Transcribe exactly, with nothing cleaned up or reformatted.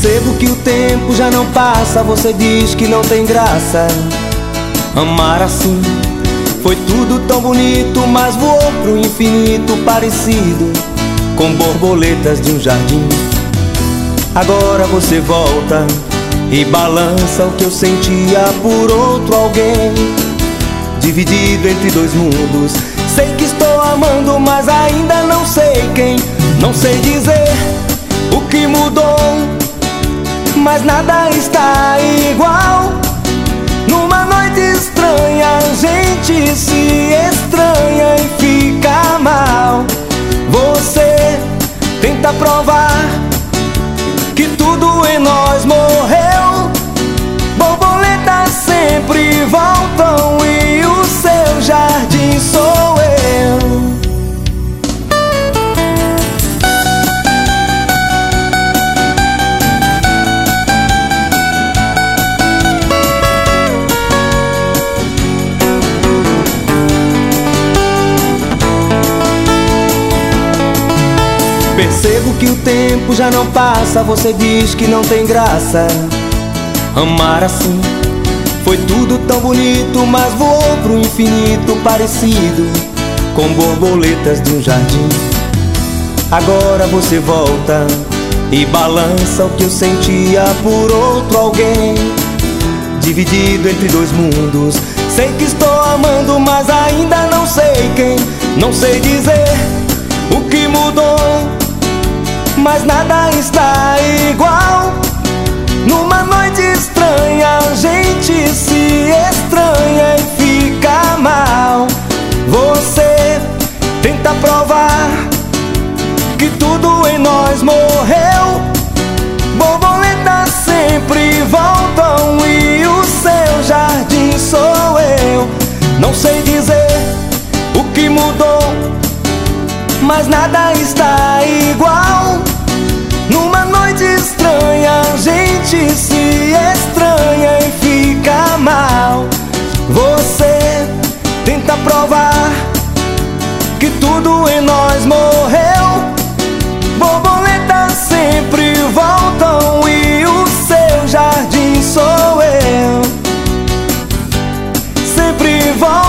Percebo que o tempo já não passa, você diz que não tem graça. Amar assim foi tudo tão bonito, mas voou pro infinito, parecido com borboletas de um jardim. Agora você volta e balança o que eu sentia por outro alguém, dividido entre dois mundos. Sei que estou amando, mas ainda não sei quem. Não sei dizer o que mudou, mas nada está igual. Numa noite estranha a gente se estranha e fica mal. Você tenta provar que tudo em nós morreu. Borboletas sempre voltam e o seu jardim sou eu. Percebo que o tempo já não passa, você diz que não tem graça. Amar assim foi tudo tão bonito, mas voou pro infinito, parecido com borboletas de um jardim. Agora você volta e balança o que eu sentia por outro alguém, dividido entre dois mundos. Sei que estou amando, mas ainda não sei quem. Não sei dizer o que mudou, mas nada está igual. Numa noite estranha a gente se estranha e fica mal. Você tenta provar que tudo em nós morreu. Borboletas sempre voltam e o seu jardim sou eu. Não sei dizer o que mudou, mas nada está igual. Numa noite estranha a gente se estranha e fica mal. Você tenta provar que tudo em nós morreu. Borboletas sempre voltam e o seu jardim sou eu. Sempre voltam